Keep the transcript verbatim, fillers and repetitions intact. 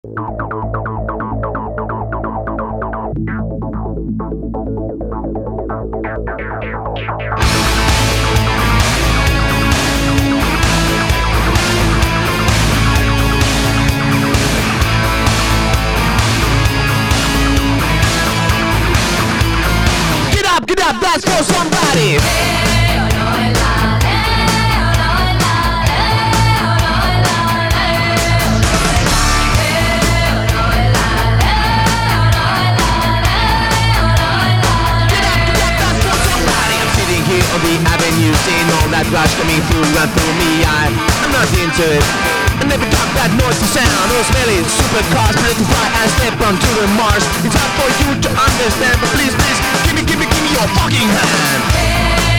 Get up, dance for somebody. On the avenue, seeing all that rush coming through and through me, I, I'm not into it. I never got that noisy sound, those smelly supercars, ready to fly and step onto the Mars. It's hard for you to understand, but please, please, give me, give me, give me your fucking hand.